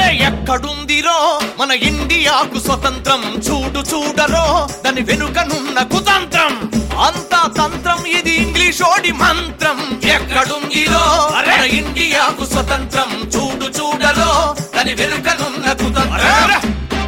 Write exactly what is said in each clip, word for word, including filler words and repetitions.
అరే ఎక్కడుందిరో మన ఇండియాకు స్వతంత్రం, చూడు చూడరో దాని వెనుకనున్న కుతంత్రం, అంతా తంత్రం ఇది ఇంగ్లీషోడి మంత్రం. ఎక్కడుందిరో మన ఇండియాకు స్వతంత్రం, చూడు చూడరో దాని వెనుకనున్న కుతంత్రం.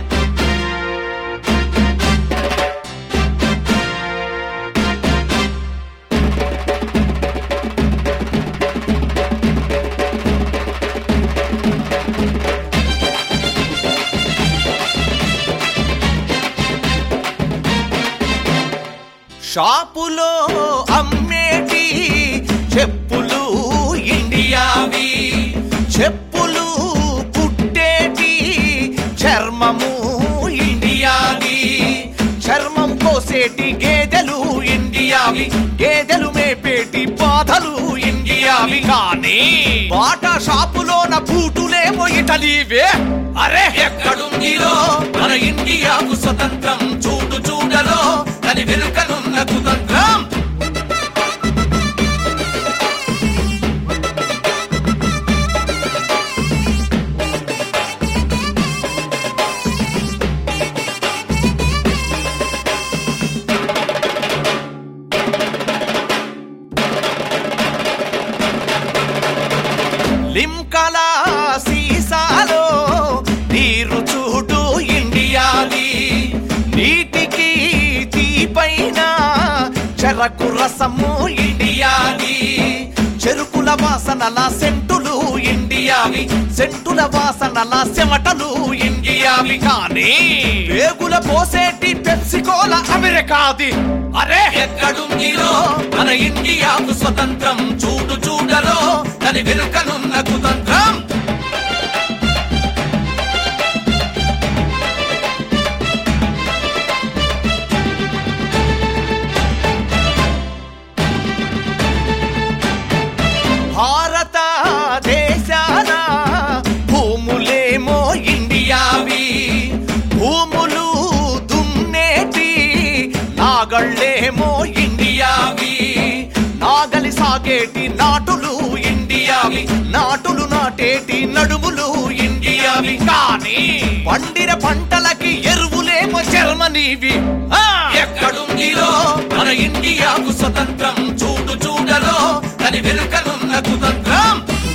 షాపులో అమ్మేటి చెప్పులు ఇండియావి, చెప్పులు కుట్టేటి చర్మము ఇండియావి, చర్మం కోసేటి గేదెలు ఇండియావి, గేదెలు మేపేటి బాధలు ఇండియావి. కానీ బాటా షాపులోన బూటులేమో ఇటలీవే. అరే ఎక్కడుందిరో మన ఇండియాకు స్వతంత్రం, చూడు చూడరో దాని వెనుకనున్న కుతంత్రం. లిమ్కల సీసాలో నీరు చూడు ఇండియాది, నీటికి తీపైన చెరకు రసము ఇండియాది, చెరుకుల వాసనల సెంటులు ఇండియావి, సెంటుల వాసనల చెమటలు ఇండియావి. కానీ వేగుల పోసేటి పెప్సికోల అమెరికాది. అరే ఎక్కడుందిరో మన ఇండియాకు స్వతంత్రం, చూడు చూడరో దాని వెనుకనున్న కుతంత్రం. భారత దేశాన భూములేమో ఇండియావి, భూములు దున్నేటి నాగళ్ళేమో ఇండియావి, నాగలి సాగేటి నాటులు ఇండియావి, నాటులు నాటేటి నడుములు ఇండియావి. కానీ పండిన పంటలకి ఎరువులేమో జర్మనీవి. ఎక్కడుందిరో మన ఇండియాకు స్వతంత్రం, చూడు చూడరో దాని వెనుకనున్న కుతంత్రం.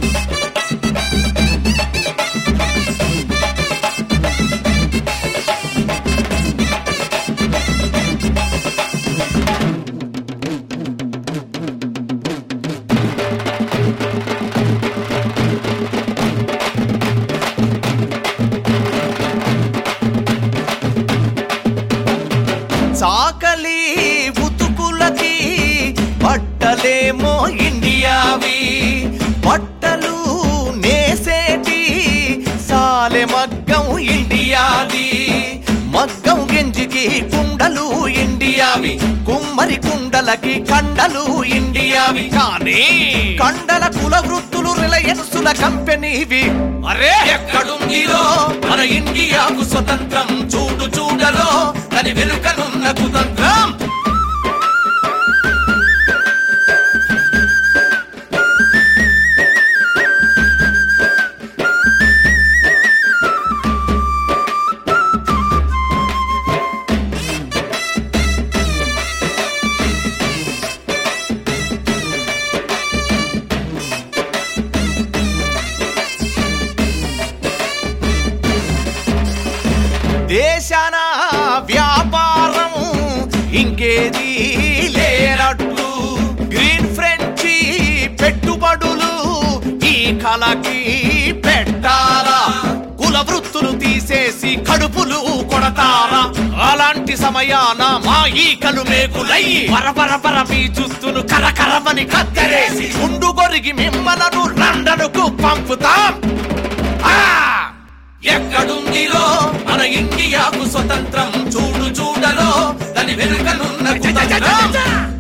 చాకలి ఉతుకులకి బట్టలేమో ఇండియావి, బట్టలు నేసేటి సాలె మగ్గం ఇండియాది, మగ్గం గెంజికి కుండలు ఇండియావి, కుమ్మరి కుండలకి కండలు ఇండియావి. కానీ కండల కుల వృత్తులు రిలయన్సుల కంపెనీవి. అరే ఎక్కడుందిరో మన ఇండియాకు స్వతంత్రం, చూడు చూడరో దాని వెనుకనున్న కుతంత్రం. దేశాన వ్యాపారం ఇంకేది లేనట్టు, గ్రీన్ ఫ్రెంచి పెట్టుబడులు ఈ కళకి పెట్టారా, కుల వృత్తులు తీసేసి కడుపులు కొడతారా. అలాంటి సమయాన మా ఈకలు మేకులై పరపరపర మీ జుత్తును కరకరమని కత్తరేసి ఉండు గొరిగి మిమ్మలను లండనుకు పంపుతాం. ఎక్కడుందిరో మన ఇండియాకు స్వతంత్రం, చూడు చూడరో దాని వెనుకనున్న కుతంత్రం.